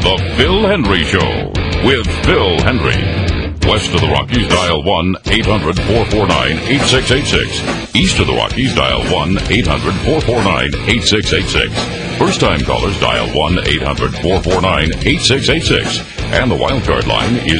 The Phil Hendry Show with Phil Hendry. West of the Rockies, dial 1-800-449-8686. East of the Rockies, dial 1-800-449-8686. First-time callers, dial 1-800-449-8686. And the wildcard line is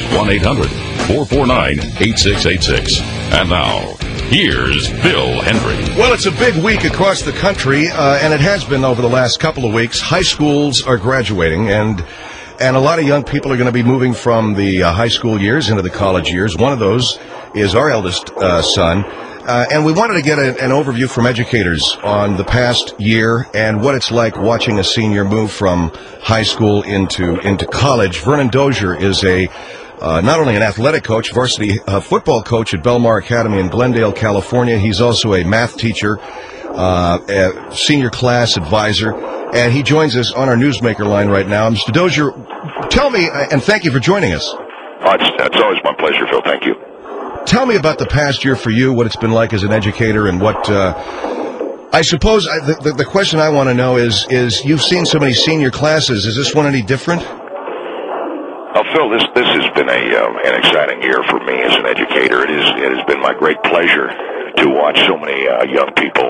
1-800-449-8686. And now, here's Phil Hendry. Well, it's a big week across the country, and it has been over the last couple of weeks. High schools are graduating, and a lot of young people are going to be moving from the high school years into the college years. One of those is our eldest son. And we wanted to get an overview from educators on the past year and what it's like watching a senior move from high school into college. Vernon Dozier is not only an athletic coach, varsity football coach at Belmar Academy in Glendale, California. He's also a math teacher, a senior class advisor, and he joins us on our Newsmaker line right now. Mr. Dozier, tell me, and thank you for joining us. It's always my pleasure, Phil. Thank you. Tell me about the past year for you, what it's been like as an educator, and what, I suppose, the question I want to know is you've seen so many senior classes. Is this one any different? Phil, this has been an exciting year for me as an educator. It has been my great pleasure to watch so many young people,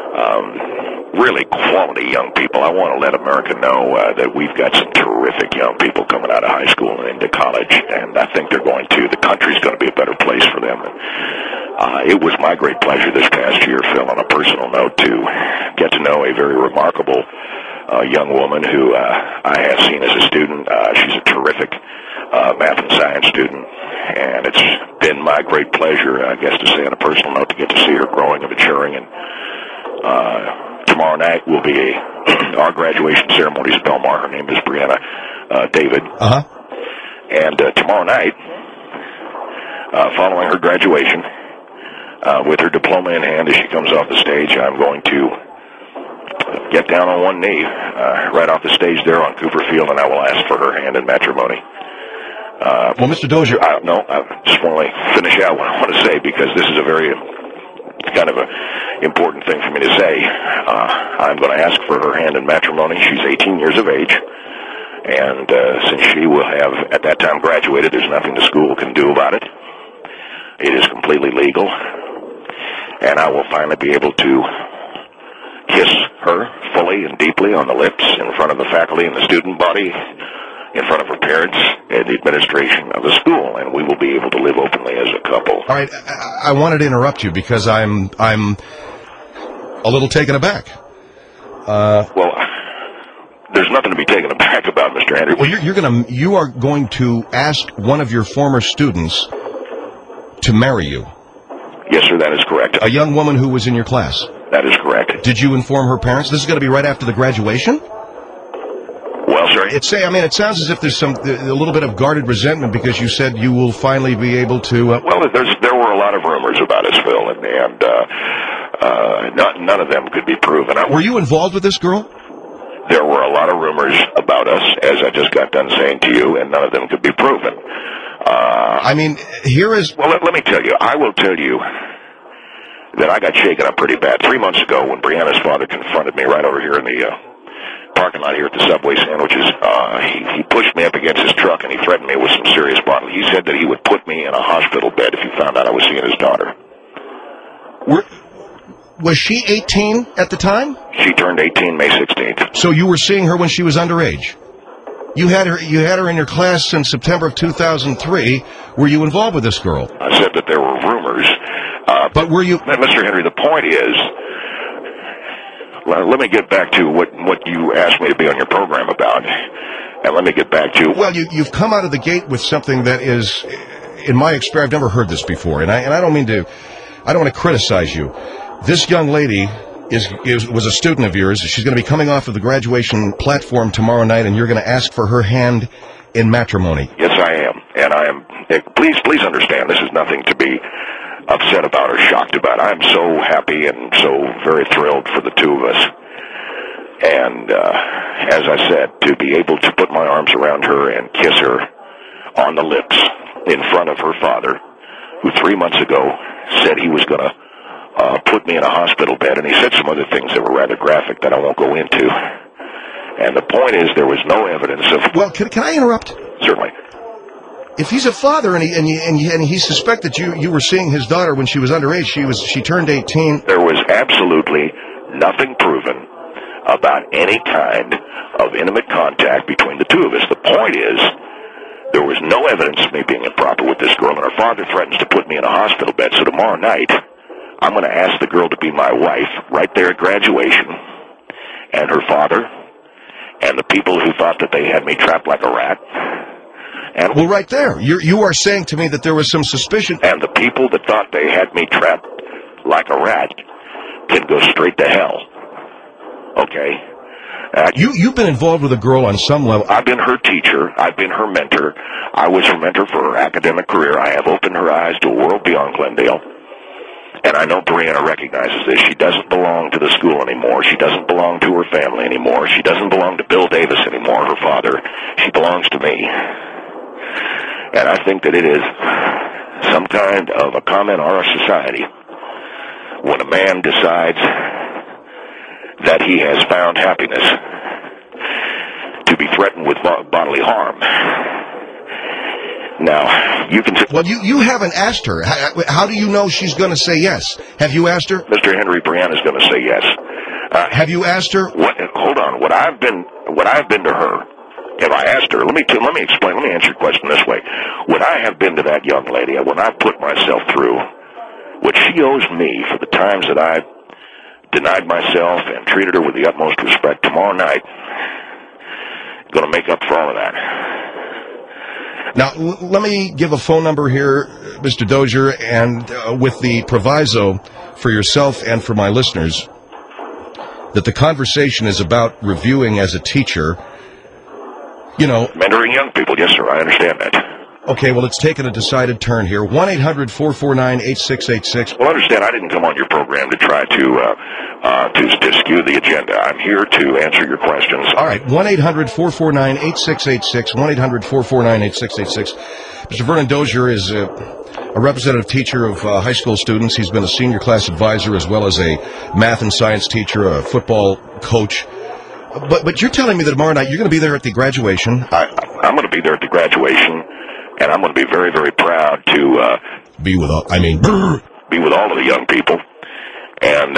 really quality young people. I want to let America know that we've got some terrific young people coming out of high school and into college, and I think the country's going to be a better place for them. It was my great pleasure this past year, Phil, on a personal note, to get to know a very remarkable young woman who I have seen as a student. She's a terrific math and science student, and it's been my great pleasure, I guess to say on a personal note, to get to see her growing and maturing. And tomorrow night will be our graduation ceremony at Belmar. Her name is Brianna David. Uh-huh. And tomorrow night, following her graduation, with her diploma in hand as she comes off the stage, I'm going to get down on one knee right off the stage there on Cooper Field, and I will ask for her hand in matrimony. Well, Mr. Dozier, I just want to finish out what I want to say, because this is a very kind of a important thing for me to say. I'm going to ask for her hand in matrimony. She's 18 years of age, and since she will have at that time graduated, there's nothing the school can do about it. It is completely legal, and I will finally be able to kiss her fully and deeply on the lips in front of the faculty and the student body, in front of her parents and the administration of the school, and we will be able to live openly as a couple. All right, I wanted to interrupt you because I'm a little taken aback. Well, there's nothing to be taken aback about, Mr. Hendry. Well, you are going to ask one of your former students to marry you. Yes, sir, that is correct. A young woman who was in your class. That is correct. Did you inform her parents? This is going to be right after the graduation? Well, sir, it sounds as if there's a little bit of guarded resentment because you said you will finally be able to. Well, there were a lot of rumors about us, Phil, and none of them could be proven. Were you involved with this girl? There were a lot of rumors about us, as I just got done saying to you, and none of them could be proven. Here is. Well, let me tell you. I will tell you that I got shaken up pretty bad 3 months ago when Brianna's father confronted me right over here in the parking lot here at the Subway sandwiches. He pushed me up against his truck, and he threatened me with some serious bodily. He said that he would put me in a hospital bed if he found out I was seeing his daughter. Was she 18 at the time? She turned 18 May 16th. So you were seeing her when she was underage? You had her in your class since September of 2003. Were you involved with this girl? I said that there were rumors. But were you... Mr. Henry, the point is... Let me get back to what you asked me to be on your program about. And let me get back to... Well, you've come out of the gate with something that is, in my experience, I've never heard this before. And I don't want to criticize you. This young lady was a student of yours. She's going to be coming off of the graduation platform tomorrow night, and you're going to ask for her hand in matrimony. Yes, I am. And I am... Please understand, this is nothing to be upset about or shocked about. I'm so happy and so very thrilled for the two of us. And as I said, to be able to put my arms around her and kiss her on the lips in front of her father, who 3 months ago said he was going to put me in a hospital bed, and he said some other things that were rather graphic that I won't go into. And the point is, there was no evidence of... Well, can I interrupt? Certainly. If he's a father and he suspected you were seeing his daughter when she was underage, she turned 18. There was absolutely nothing proven about any kind of intimate contact between the two of us. The point is, there was no evidence of me being improper with this girl, and her father threatens to put me in a hospital bed. So tomorrow night, I'm going to ask the girl to be my wife right there at graduation, and her father, and the people who thought that they had me trapped like a rat. And well, right there, you are saying to me that there was some suspicion. And the people that thought they had me trapped like a rat can go straight to hell. Okay? You've been involved with a girl on some level. I've been her teacher. I've been her mentor. I was her mentor for her academic career. I have opened her eyes to a world beyond Glendale. And I know Brianna recognizes this. She doesn't belong to the school anymore. She doesn't belong to her family anymore. She doesn't belong to Bill Davis anymore, her father. She belongs to me. And I think that it is some kind of a comment on our society when a man decides that he has found happiness to be threatened with bodily harm. Now, you can... Well, you haven't asked her. How do you know she's going to say yes? Have you asked her? Mr. Henry, Brianna's going to say yes. Have you asked her? Hold on. What I've been to her, if I asked her, let me explain, let me answer your question this way. When I have been to that young lady, when I've put myself through what she owes me for the times that I've denied myself and treated her with the utmost respect, tomorrow night, I'm going to make up for all of that. Now, let me give a phone number here, Mr. Dozier, and with the proviso for yourself and for my listeners that the conversation is about reviewing as a teacher, you know... Mentoring young people, yes, sir, I understand that. Okay, well, it's taken a decided turn here. 1-800-449-8686. Well, understand, I didn't come on your program to try to skew the agenda. I'm here to answer your questions. All right, 1-800-449-8686, 1-800-449-8686. Mr. Vernon Dozier is a representative teacher of high school students. He's been a senior class advisor as well as a math and science teacher, a football coach. But you're telling me that tomorrow night you're going to be there at the graduation. I'm going to be there at the graduation, and I'm going to be very, very proud to be with all of the young people. And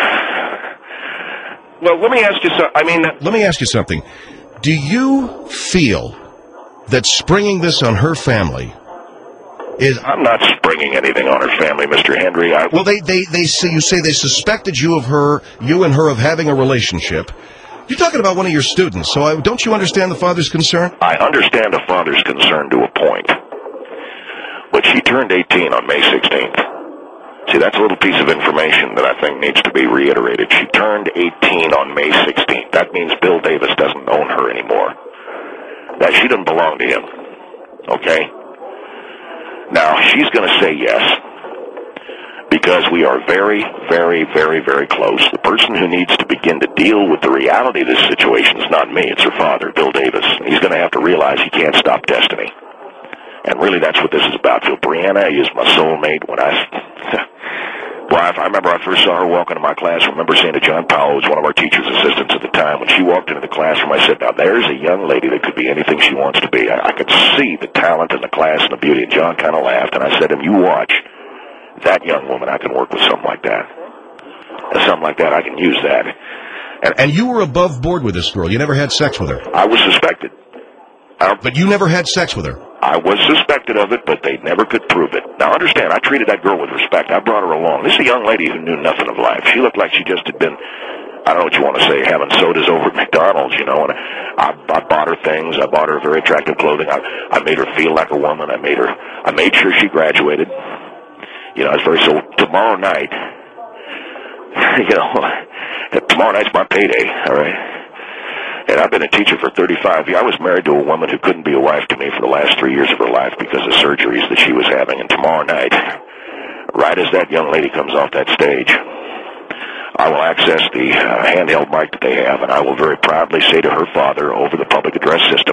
well, let me ask you something. Let me ask you something. Do you feel that springing this on her family is... I'm not springing anything on her family, Mr. Henry. Well, they say, you say they suspected you and her of having a relationship. You're talking about one of your students, so don't you understand the father's concern? I understand the father's concern to a point. But she turned 18 on May 16th. See, that's a little piece of information that I think needs to be reiterated. She turned 18 on May 16th. That means Bill Davis doesn't own her anymore. That she doesn't belong to him. Okay? Now, she's going to say yes. Because we are very, very, very, very close. The person who needs to begin to deal with the reality of this situation is not me. It's her father, Bill Davis. He's going to have to realize he can't stop destiny. And really, that's what this is about. So Brianna is my soulmate. I remember I first saw her walk into my classroom. I remember saying to John Powell, who was one of our teacher's assistants at the time, when she walked into the classroom, I said, now there's a young lady that could be anything she wants to be. I could see the talent in the class and the beauty. And John kind of laughed, and I said to him, you watch. That young woman, I can work with something like that. And something like that, I can use that. And you were above board with this girl. You never had sex with her. I was suspected. But you never had sex with her. I was suspected of it, but they never could prove it. Now, understand, I treated that girl with respect. I brought her along. This is a young lady who knew nothing of life. She looked like she just had been, I don't know what you want to say, having sodas over at McDonald's, you know. And I bought her things. I bought her very attractive clothing. I made her feel like a woman. I made sure she graduated. You know, so tomorrow night, tomorrow night's my payday, all right? And I've been a teacher for 35 years. I was married to a woman who couldn't be a wife to me for the last 3 years of her life because of surgeries that she was having. And tomorrow night, right as that young lady comes off that stage, I will access the handheld mic that they have, and I will very proudly say to her father over the public address system,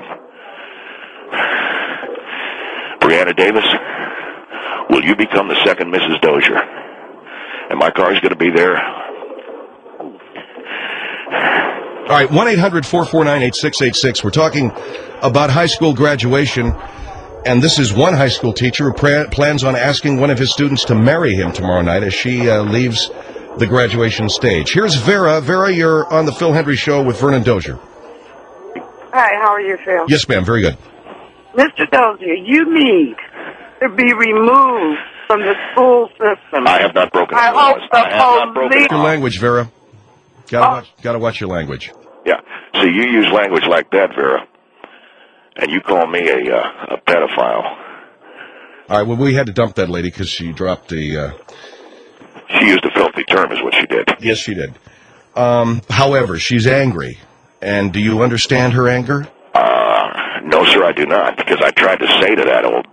Brianna Davis, will you become the second Mrs. Dozier? And my car is going to be there. All right, 1-800-449-8686. We're talking about high school graduation, and this is one high school teacher who plans on asking one of his students to marry him tomorrow night as she leaves the graduation stage. Here's Vera. Vera, you're on the Phil Hendry Show with Vernon Dozier. Hi, how are you, Phil? Yes, ma'am, very good. Mr. Dozier, you need to be removed from the school system. I have not broken I any hope laws. the I have not broken police... Your language, Vera. Gotta watch your language. Yeah. So you use language like that, Vera, and you call me a pedophile. All right, well, we had to dump that lady because she dropped the... She used a filthy term is what she did. Yes, she did. However, she's angry. And do you understand her anger? No, sir, I do not, because I tried to say to that old...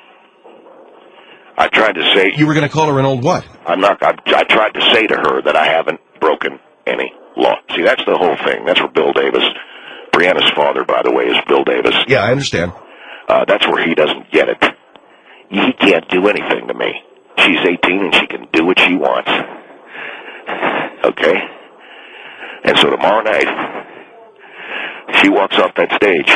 I tried to say... You were going to call her an old what? I'm not... I tried to say to her that I haven't broken any law. See, that's the whole thing. That's where Bill Davis... Brianna's father, by the way, is Bill Davis. Yeah, I understand. That's where he doesn't get it. He can't do anything to me. She's 18 and she can do what she wants. Okay? And so tomorrow night, she walks off that stage.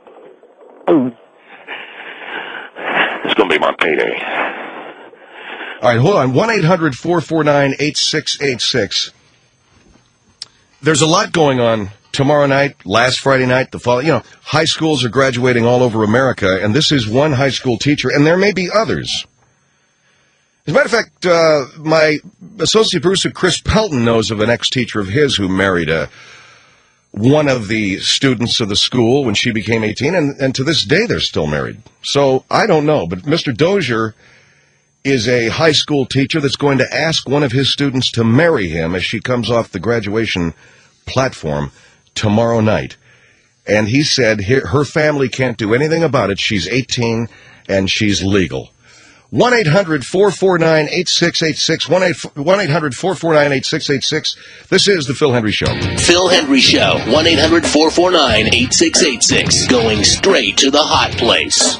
It's going to be my payday. All right, hold on. 1-800-449-8686. There's a lot going on tomorrow night, last Friday night, the following. You know, high schools are graduating all over America, and this is one high school teacher, and there may be others. As a matter of fact, my associate producer, Chris Pelton, knows of an ex-teacher of his who married one of the students of the school when she became 18, and to this day they're still married. So I don't know, but Mr. Dozier is a high school teacher that's going to ask one of his students to marry him as she comes off the graduation platform tomorrow night. And he said her family can't do anything about it. She's 18 and she's legal. 1-800-449-8686. 1-800-449-8686. This is the Phil Hendry Show. Phil Hendry Show. 1-800-449-8686. Going straight to the hot place.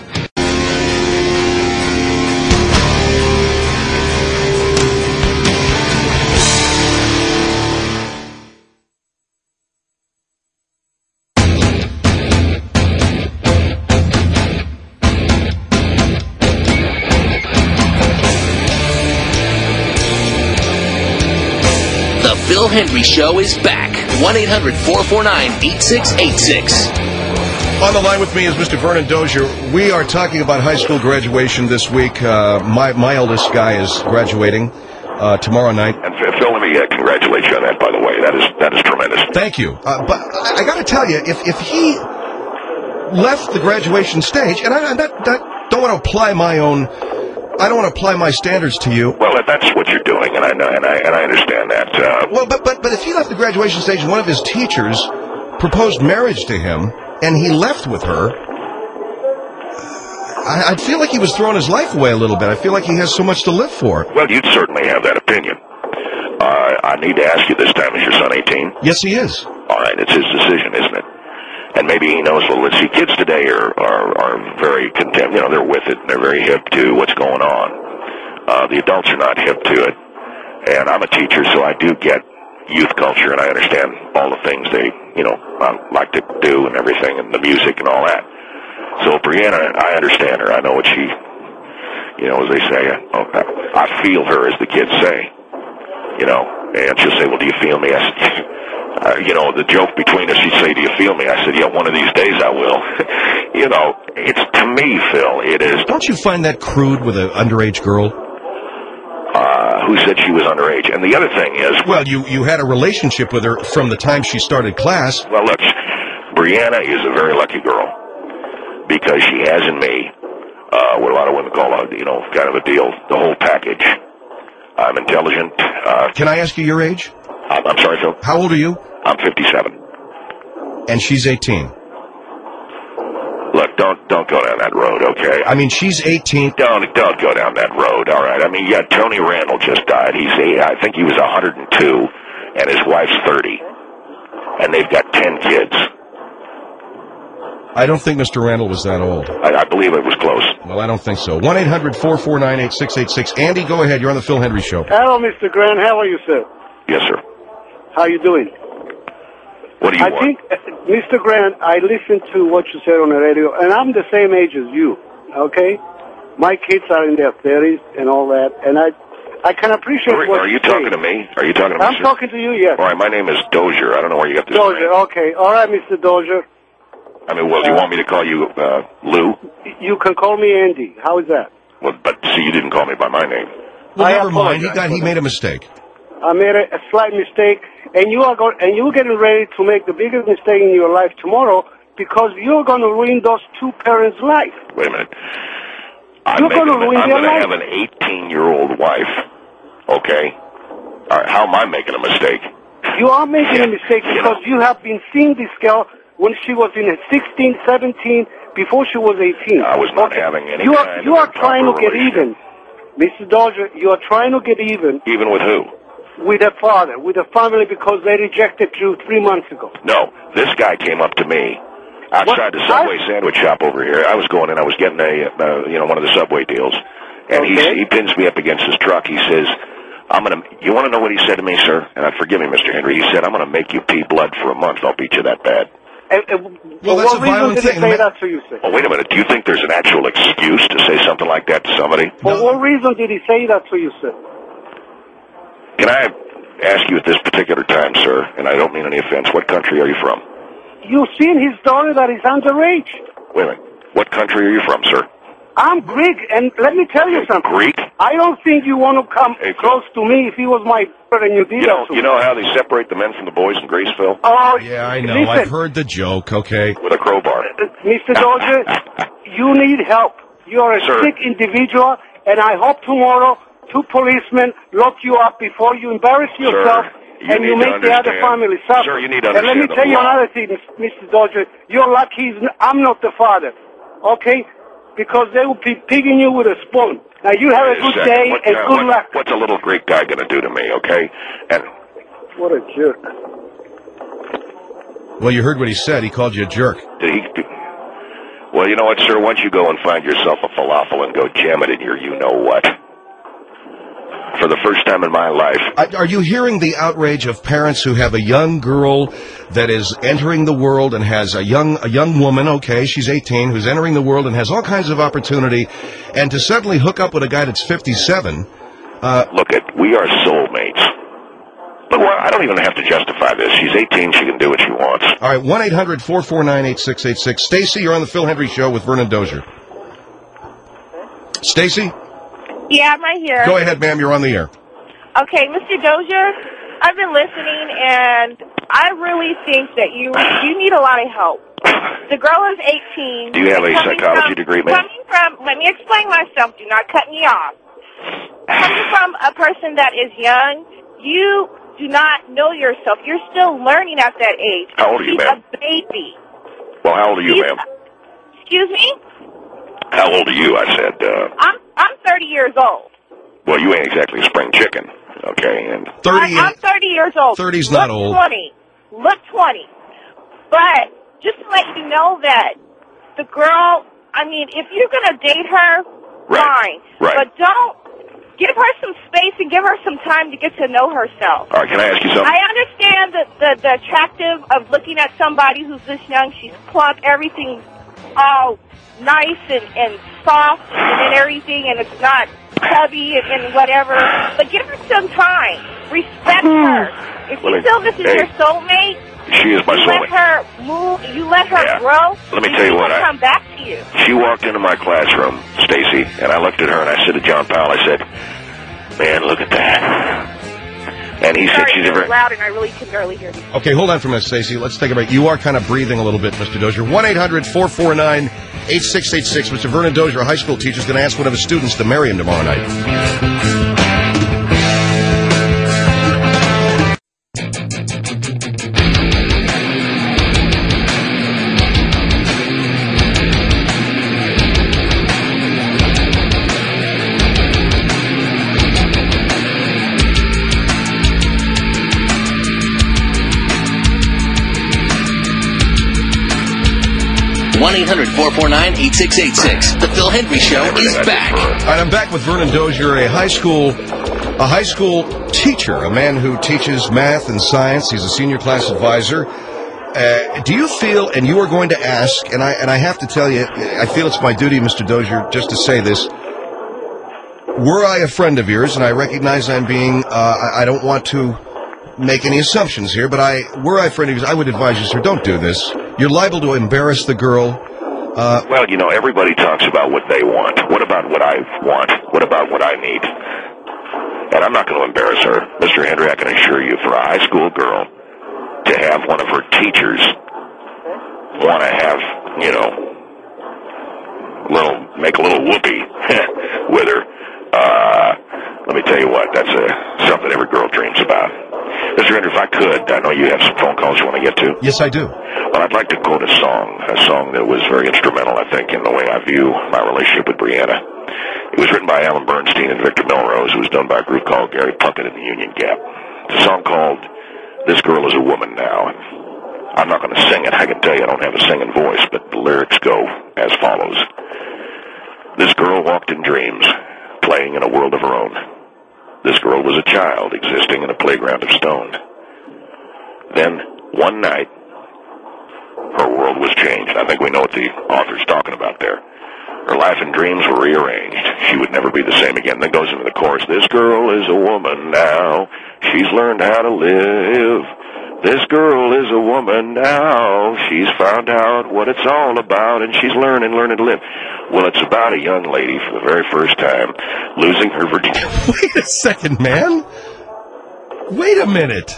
Phil Hendry Show is back. 1-800-449-8686. On the line with me is Mr. Vernon Dozier. We are talking about high school graduation this week. My eldest guy is graduating tomorrow night. And Phil, let me congratulate you on that, by the way. That is tremendous. Thank you. But I got to tell you, if he left the graduation stage, and I don't want to apply my own... I don't want to apply my standards to you. Well, that's what you're doing, and I know, and I understand that. Well, but if he left the graduation stage, one of his teachers proposed marriage to him, and he left with her, I'd feel like he was throwing his life away a little bit. I feel like he has so much to live for. Well, you'd certainly have that opinion. I need to ask you this time: is your son 18? Yes, he is. All right, it's his decision, isn't it? And maybe he knows, well, let's see, kids today are very content, they're with it, and they're very hip to what's going on. The adults are not hip to it. And I'm a teacher, so I do get youth culture, and I understand all the things they, like to do and everything, and the music and all that. So Brianna, I understand her. I know what she, as they say, I feel her, as the kids say, and she'll say, well, do you feel me? I said, the joke between us, she'd say, do you feel me? I said, yeah, one of these days I will. It's, to me, Phil, it is... Don't you find that crude with an underage girl? Who said she was underage? And the other thing is... Well, you had a relationship with her from the time she started class. Well, look, Brianna is a very lucky girl because she has in me what a lot of women call kind of a deal, the whole package. I'm intelligent. Can I ask you your age? I'm sorry, Phil. How old are you? I'm 57. And she's 18. Look, don't go down that road, okay? I mean, she's 18. Don't go down that road, all right? I mean, yeah, Tony Randall just died. I think he was 102, and his wife's 30. And they've got 10 kids. I don't think Mr. Randall was that old. I believe it was close. Well, I don't think so. 1-800-449-8686. Andy, go ahead. You're on the Phil Hendry Show. Hello, Mr. Grant. How are you, sir? Yes, sir. How you doing? What do you I want? think, Mr. Grant, I listened to what you said on the radio, and I'm the same age as you, okay? My kids are in their 30s and all that, and I can appreciate what Are you you're talking saying. to me? Are you talking to me, I'm sir? talking to you, yes. All right, my name is Dozier. I don't know where you got this Dozier, name. okay. All right, Mr. Dozier. I mean, well, do you want me to call you Lou? You can call me Andy. How is that? Well, but see, you didn't call me by my name. Well, I never mind. apologize He made a mistake. I made a slight mistake, and you're getting ready to make the biggest mistake in your life tomorrow because you're going to ruin those two parents' life. Wait a minute. You're going to ruin I'm their going to life. have an 18-year-old wife. Okay. All right. How am I making a mistake? You are making a mistake because you have been seeing this girl when she was in 16, 17, before she was 18. I was not having any You kind are of trying to improper get relation. even. Mr. Dodger, you are trying to get even Even with who? with her father, with the family, because they rejected you 3 months ago. No. This guy came up to me outside the Subway sandwich shop over here. I was going in. I was getting one of the Subway deals. And Okay. he pins me up against his truck. He says, you want to know what he said to me, sir? And forgive me, Mr. Henry. He said, I'm going to make you pee blood for a month. I'll beat you that bad. Well, that's what a reason violent did thing. he say that to you, sir? Oh, wait a minute. Do you think there's an actual excuse to say something like that to somebody? For what reason did he say that to you, sir? Can I ask you at this particular time, sir, and I don't mean any offense, what country are you from? You've seen his daughter that is underage. Wait a minute. What country are you from, sir? I'm Greek, and let me tell you something. Greek? I don't think you want to come Hey, close to me if he was my brother and you did that to You me. know how they separate the men from the boys in Greaseville? Oh, Yeah, I know. Listen, I've heard the joke, okay? With a crowbar. Mr. Dodger, you need help. You are a Sir. sick individual, and I hope tomorrow 2 policemen lock you up before you embarrass yourself you and you need to make the other understand- family suffer. Sir, you need to And let me understand the tell you law. another thing, Mr. Dodger. You're lucky I'm not the father, okay? Because they will be pigging you with a spoon. Now, you have a Wait a good second. day and good luck. What's a little Greek guy going to do to me, okay? And What a jerk. Well, you heard what he said. He called you a jerk. did he... Well, you know what, sir? Once you go and find yourself a falafel and go jam it in your you-know-what. For the first time in my life... Are you hearing the outrage of parents who have a young girl that is entering the world and has a young woman, okay, she's 18, who's entering the world and has all kinds of opportunity, and to suddenly hook up with a guy that's 57? Look, we are soulmates. Look, well, I don't even have to justify this. She's 18. She can do what she wants. All right, 1-800-449-8686. Stacy, you're on the Phil Hendry Show with Vernon Dozier. Stacy? Yeah, I'm right here. Go ahead, ma'am. You're on the air. Okay, Mr. Dozier, I've been listening, and I really think that you need a lot of help. The girl is 18. Do you have a Coming psychology degree, ma'am? Let me explain myself. Do not cut me off. Coming from a person that is young, you do not know yourself. You're still learning at that age. How old are you, She's ma'am? a baby. Well, how old are you, ma'am? Excuse me? How old are you? I said, I'm 30 years old. well, you ain't exactly a spring chicken, okay? And 30. I'm 30 years old. 30's not old. Look 20. But just to let you know that the girl, I mean, if you're going to date her, Right. fine. Right. But don't give her some space and give her some time to get to know herself. all right, can I ask you something? I understand the attractive of looking at somebody who's this young. She's plump. Everything's all nice and soft and everything, and it's not chubby and whatever. But give her some time. Respect her. If you feel this is your soulmate, She is my you let soulmate. her move. You let her Yeah. grow. Let me tell you she what, will come back to you. She walked into my classroom, Stacy, and I looked at her and I said to John Powell, I said, man, look at that. And he said, Sorry, she's a you're very... loud, and I really can barely hear you. Okay, hold on for a minute, Stacy. Let's take a break. You are kind of breathing a little bit, Mr. Dozier. 1-800-449-8686. Mr. Vernon Dozier, a high school teacher, is going to ask one of his students to marry him tomorrow night. One 1-800-449-8686. The Phil Hendry Show is back. All right, I'm back with Vernon Dozier, a high school teacher, a man who teaches math and science. He's a senior class advisor. Do you feel, and you are going to ask, and I have to tell you, I feel it's my duty, Mr. Dozier, just to say this. Were I a friend of yours, and I recognize I'm being, I don't want to make any assumptions here, but were I a friend of yours, I would advise you, sir, don't do this. You're liable to embarrass the girl. Well, you know, everybody talks about what they want. What about what I want? What about what I need? And I'm not going to embarrass her. Mr. Henry, I can assure you, for a high school girl to have one of her teachers want to have, you know, make a little whoopee with her, let me tell you what, that's something every girl dreams about. Mr. Henry, if I could, I know you have some phone calls you want to get to. Yes, I do. Well, I'd like to quote a song that was very instrumental, I think, in the way I view my relationship with Brianna. It was written by Alan Bernstein and Victor Melrose. It was done by a group called Gary Puckett and the Union Gap. It's a song called This Girl Is a Woman Now. I'm not going to sing it. I can tell you I don't have a singing voice, but the lyrics go as follows. This girl walked in dreams, playing in a world of her own. This girl was a child existing in a playground of stone. Then, one night, her world was changed. I think we know what the author's talking about there. Her life and dreams were rearranged. She would never be the same again. Then goes into the chorus. This girl is a woman now. She's learned how to live. This girl is a woman now. She's found out what it's all about, and she's learning to live. Well, it's about a young lady for the very first time losing her virginity. Wait a second, man. Wait a minute.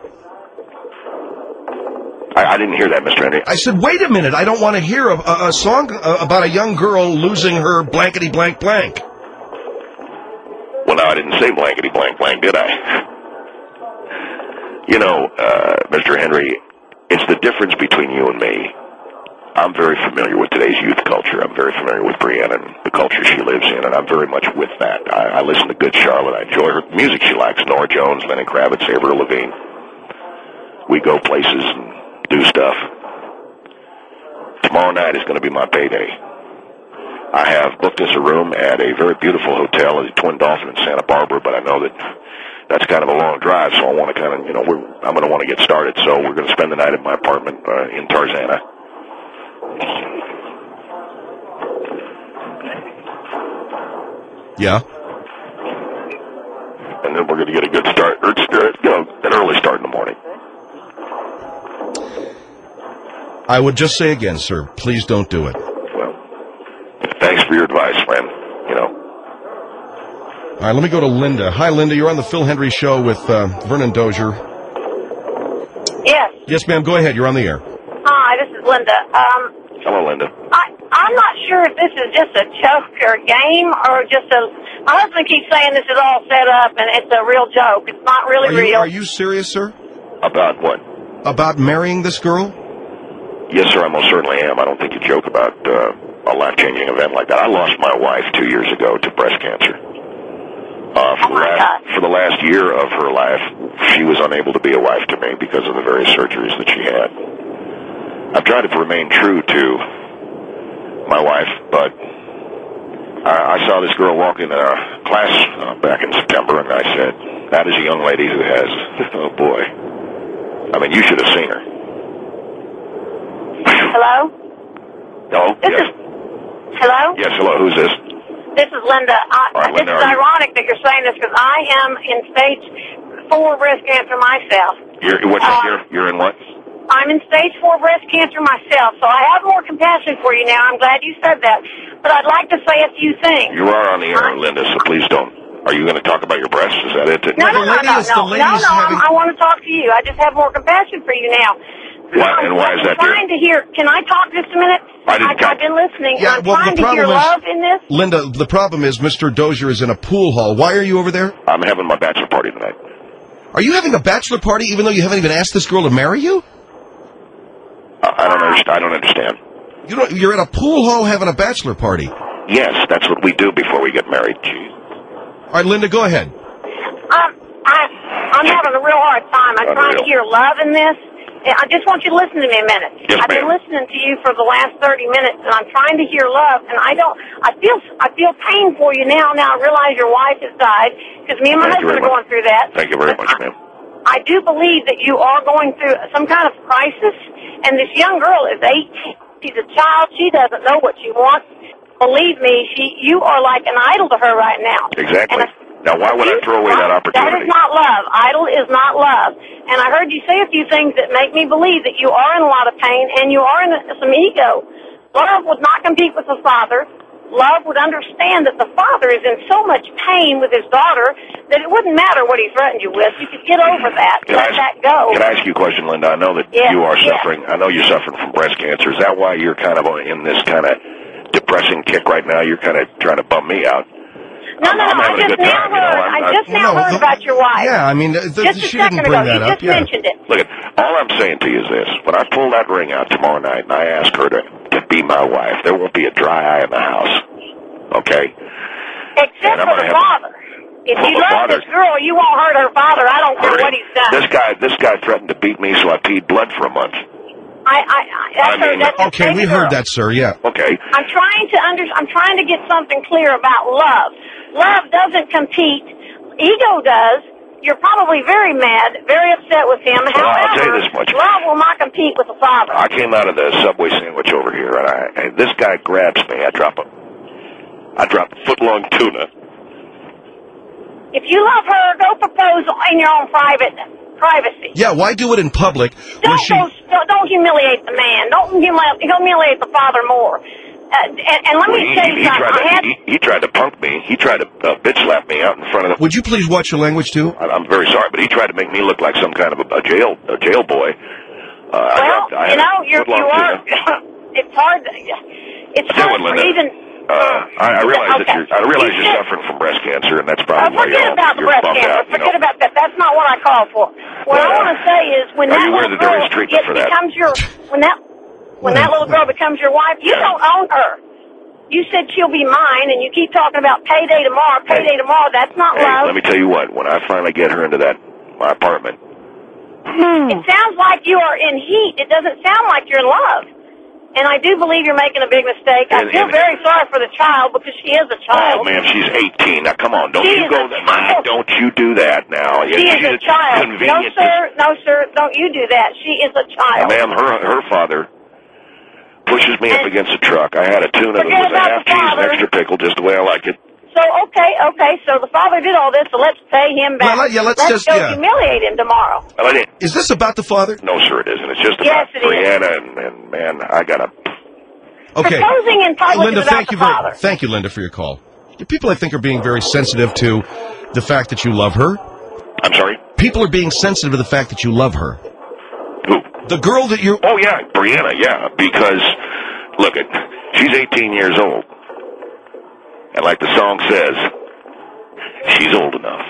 I didn't hear that, Mr. Henry. I said, wait a minute. I don't want to hear a song about a young girl losing her blankety blank blank. Well, no, I didn't say blankety blank blank, did I? You know, Mr. Henry, it's the difference between you and me. I'm very familiar with today's youth culture. I'm very familiar with Brianna and the culture she lives in, and I'm very much with that. I listen to Good Charlotte. I enjoy her music she likes. Nora Jones, Lenny Kravitz, Avril Lavigne. We go places and do stuff. Tomorrow night is going to be my payday. I have booked us a room at a very beautiful hotel at the Twin Dolphin in Santa Barbara, but I know that that's kind of a long drive, so I want to kind of, you know, I'm going to want to get started, so we're going to spend the night at my apartment in Tarzana. Yeah. And then we're going to get a good start, an early start in the morning. I would just say again, sir, please don't do it. Well, thanks for your advice, man. You know. All right, let me go to Linda. Hi, Linda. You're on the Phil Hendry Show with Vernon Dozier. Yes. Yes, ma'am. Go ahead. You're on the air. Hi, this is Linda. Hello, Linda. I'm not sure if this is just a joke or a game or just a... My husband keeps saying this is all set up and it's a real joke. It's not really real. Are you serious, sir? About what? About marrying this girl? Yes, sir, I most certainly am. I don't think you joke about a life-changing event like that. I lost my wife 2 years ago to breast cancer. For the last year of her life, she was unable to be a wife to me because of the various surgeries that she had. I've tried to remain true to my wife, but I saw this girl walk in a class back in September, and I said, that is a young lady who has, oh boy. I mean, you should have seen her. Hello? Hello? Yes. Hello? Yes, hello. Who's this? This is Linda. Right, Linda, this is ironic that you're saying this because I am in stage 4 breast cancer myself. You're in what? I'm in stage 4 breast cancer myself, so I have more compassion for you now. I'm glad you said that. But I'd like to say a few things. You are on the air, Linda, so please don't. Are you going to talk about your breasts? Is that it? No. I want to talk to you. I just have more compassion for you now. And why is that, dear? I'm trying to hear. Can I talk just a minute? I've been listening. Yeah, I'm trying to hear love in this. Linda, the problem is Mr. Dozier is in a pool hall. Why are you over there? I'm having my bachelor party tonight. Are you having a bachelor party even though you haven't even asked this girl to marry you? I don't understand. You're at a pool hall having a bachelor party. Yes, that's what we do before we get married. Gee. All right, Linda, go ahead. I'm having a real hard time. I'm trying to hear love in this. I just want you to listen to me a minute. Yes, I've been listening to you for the last 30 minutes, and I'm trying to hear love, and I feel pain for you now. Now I realize your wife has died, because me and my husband are going through that. Thank you very much, ma'am. I do believe that you are going through some kind of crisis, and this young girl is 18. She's a child. She doesn't know what she wants. Believe me, you are like an idol to her right now. Exactly. Now, why would I throw away that opportunity? That is not love. Idol is not love. And I heard you say a few things that make me believe that you are in a lot of pain and you are in some ego. Love would not compete with the father. Love would understand that the father is in so much pain with his daughter that it wouldn't matter what he threatened you with. You could get over that. Let that go. Can I ask you a question, Linda? I know that you are suffering. I know you're suffering from breast cancer. Is that why you're kind of in this kind of depressing kick right now? You're kind of trying to bum me out. No, I just now heard about your wife. Yeah, I mean, she didn't bring that up. You just mentioned it. Look, all I'm saying to you is this. When I pull that ring out tomorrow night and I ask her to be my wife, there won't be a dry eye in the house. Okay? Except for the father. If you love this girl, you won't hurt her father. I don't care what he's done. This guy threatened to beat me, so I peed blood for a month. Okay, we heard that, sir. Yeah. Okay. I'm trying to get something clear about love. Love doesn't compete. Ego does. You're probably very mad, very upset with him. Well, I'll tell you this much. Love will not compete with the father. I came out of the Subway sandwich over here, and this guy grabs me. I drop a foot-long tuna. If you love her, go propose in your own privacy. Yeah, why do it in public? Don't humiliate the man. Don't humiliate the father more. And let me tell you something. He tried to punk me. He tried to bitch slap me out in front of the... Would you please watch your language, too? I'm very sorry, but he tried to make me look like some kind of a jail boy. You are... It's hard. It's hard for even... I realize you're suffering from breast cancer, and that's probably why forget about the breast cancer. Forget about that. That's not what I call for. What I want to say is when that little girl becomes your... When that little girl becomes your wife, you don't own her. You said she'll be mine, and you keep talking about payday tomorrow, tomorrow. That's not love. Let me tell you what. When I finally get her into my apartment... It sounds like you are in heat. It doesn't sound like you're in love. And I do believe you're making a big mistake. I feel very sorry for the child because she is a child. Oh, ma'am, she's 18. Now, come on. Don't you do that now. She is a child. No, sir. Don't you do that. She is a child. Ma'am, her father... pushes me up against a truck. I had a tuna that was a half cheese and extra pickle, just the way I like it. So, okay, so the father did all this, so let's pay him back. Let's go humiliate him tomorrow. Is this about the father? No, sir, it isn't. It's just about Brianna, and man, I got to... Okay. Proposing in public Linda, is about the father. Thank you, Linda, for your call. People, I think, are being very sensitive to the fact that you love her. I'm sorry? People are being sensitive to the fact that you love her. Who? The girl that you're... Oh, yeah, Brianna, yeah, because, look, she's 18 years old. And like the song says, she's old enough.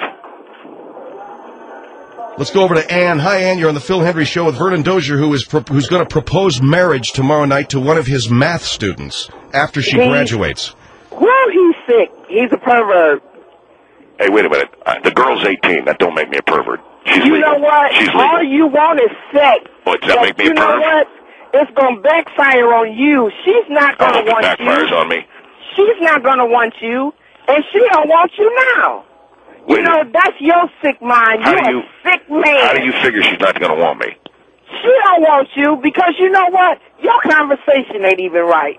Let's go over to Ann. Hi, Ann. You're on the Phil Hendry Show with Vernon Dozier, who's going to propose marriage tomorrow night to one of his math students after she graduates. Well, he's sick. He's a pervert. Hey, wait a minute. The girl's 18. That don't make me a pervert. She's you legal. know what? She's legal. All you want is sex. What, does that make me a pervert? You know what? It's going to backfire on you. She's not going to want you. It backfires on me. She's not going to want you, and she don't want you now. You know, that's your sick mind. You're a sick man. How do you figure she's not going to want me? She don't want you because you know what? Your conversation ain't even right.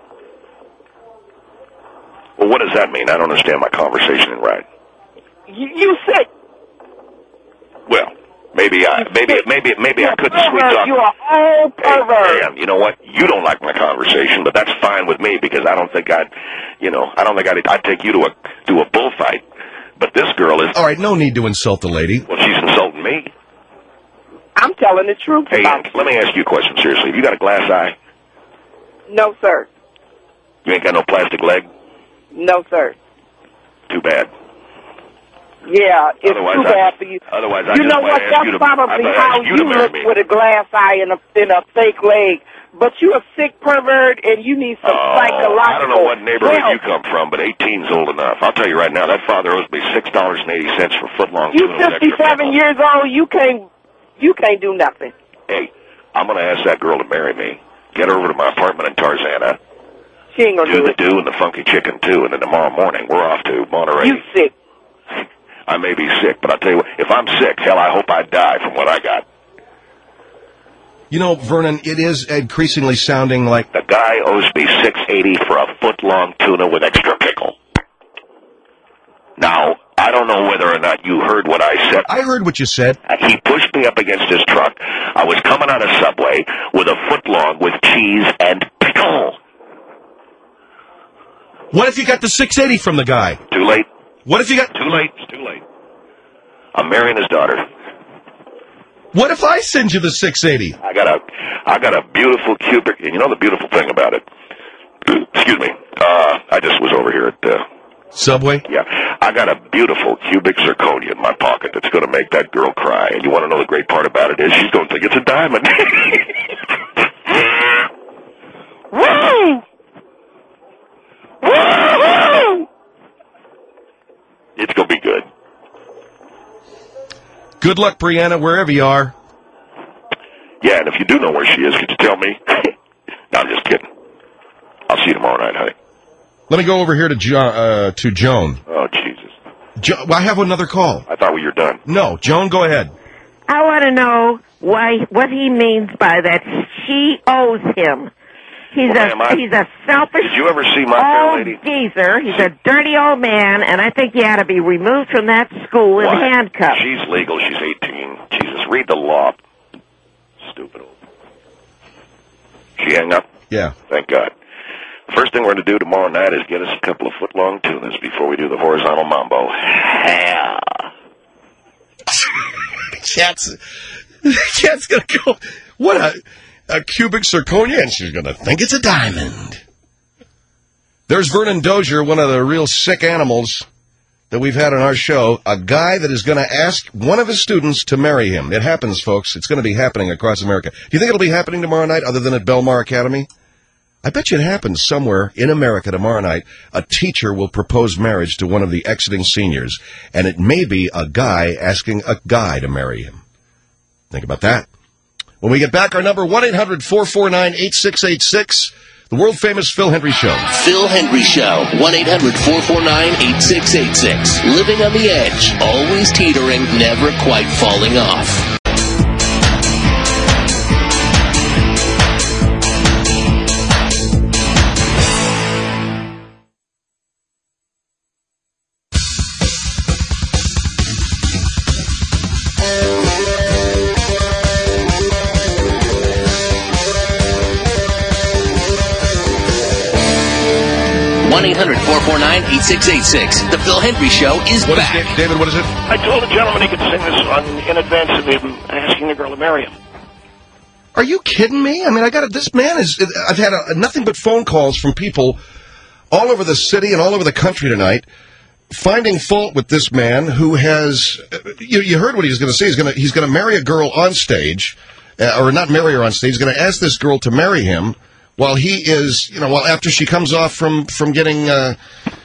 Well, what does that mean? I don't understand my conversation ain't right. You sick. Well, maybe I couldn't sweet talk. You're an old pervert. Hey, you know what? You don't like my conversation, but that's fine with me because I don't think I'd take you to a bullfight. But this girl is... All right, no need to insult the lady. Well, she's insulting me. I'm telling the truth. Hey, let me ask you a question, seriously. Have you got a glass eye? No, sir. You ain't got no plastic leg? No, sir. Too bad. Yeah, it's too bad for you. Otherwise, you know what? That's probably how you look with a glass eye and a fake leg. But you're a sick pervert, and you need some psychological I don't know what neighborhood help. you come from, but 18's old enough. I'll tell you right now, that father owes me $6.80 for footlong. You're 57 years old. You can't do nothing. Hey, I'm going to ask that girl to marry me. Get her over to my apartment in Tarzana. She ain't going to do it. Do the funky chicken, too, and then tomorrow morning, we're off to Monterey. You sick. I may be sick, but I'll tell you what, if I'm sick, hell, I hope I die from what I got. You know, Vernon, it is increasingly sounding like... The guy owes me $6.80 for a foot-long tuna with extra pickle. Now, I don't know whether or not you heard what I said. I heard what you said. He pushed me up against his truck. I was coming out of Subway with a foot-long with cheese and pickle. What if you got the $6.80 from the guy? Too late. What if you got... Too late. It's too late. I'm marrying his daughter. What if I send you the $6.80? I got a beautiful cubic, and you know the beautiful thing about it? Excuse me. I just was over here at... Subway? Yeah. I got a beautiful cubic zirconia in my pocket that's going to make that girl cry. And you want to know the great part about it is she's going to think it's a diamond. Woo! Woo! It's going to be good. Good luck, Brianna, wherever you are. Yeah, and if you do know where she is, could you tell me? No, I'm just kidding. I'll see you tomorrow night, honey. Let me go over here to Joan. Oh, Jesus. I have another call. I thought we were done. No, Joan, go ahead. I want to know what he means by that. She owes him. He's a selfish, Did you ever see My Fair Lady? Geezer. He's a dirty old man, and I think he ought to be removed from that school in handcuffs. She's legal. She's 18. Jesus, read the law. Stupid old. She hung up? Yeah. Thank God. First thing we're going to do tomorrow night is get us a couple of foot-long tunas before we do the horizontal mambo. Yeah. Cat's going to go, what a cubic zirconia, and she's going to think it's a diamond. There's Vernon Dozier, one of the real sick animals that we've had on our show, a guy that is going to ask one of his students to marry him. It happens, folks. It's going to be happening across America. Do you think it'll be happening tomorrow night other than at Belmar Academy? I bet you it happens somewhere in America tomorrow night. A teacher will propose marriage to one of the exiting seniors, and it may be a guy asking a guy to marry him. Think about that. When we get back, our number, 1-800-449-8686, the world-famous Phil Hendry Show. Phil Hendry Show, 1-800-449-8686. Living on the edge, always teetering, never quite falling off. The Phil Hendry Show is back. David, what is it? I told the gentleman he could sing this song in advance of him asking the girl to marry him. Are you kidding me? I mean, this man I've had nothing but phone calls from people all over the city and all over the country tonight finding fault with this man who has, you heard what he was going to say. He's going to marry a girl on stage, or not marry her on stage. He's going to ask this girl to marry him while he is, after she comes off from getting, God.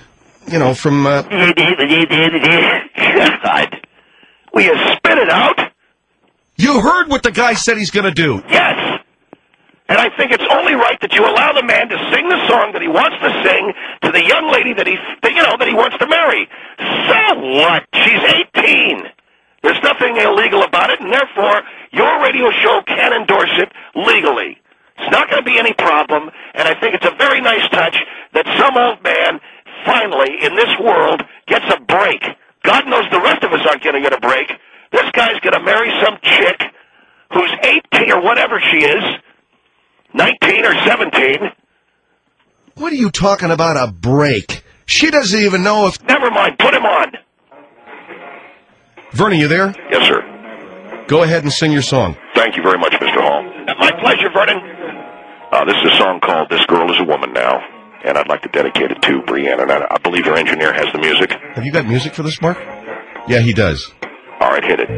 Will you spit it out? You heard what the guy said he's going to do. Yes. And I think it's only right that you allow the man to sing the song that he wants to sing to the young lady that he wants to marry. So what? She's 18. There's nothing illegal about it, and therefore your radio show can endorse it legally. It's not going to be any problem, and I think it's a very nice touch that some old man finally, in this world, gets a break. God knows the rest of us aren't going to get a break. This guy's going to marry some chick who's 18 or whatever she is, 19 or 17. What are you talking about, a break? She doesn't even know if... Never mind, put him on. Vernon, you there? Yes, sir. Go ahead and sing your song. Thank you very much, Mr. Hall. My pleasure, Vernon. This is a song called This Girl Is a Woman Now, and I'd like to dedicate it to Brianna, and I believe your engineer has the music. Have you got music for this, Mark? Yeah, he does. All right, hit it.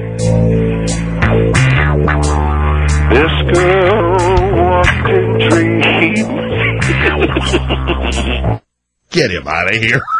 This girl walked in dreams. Get him out of here.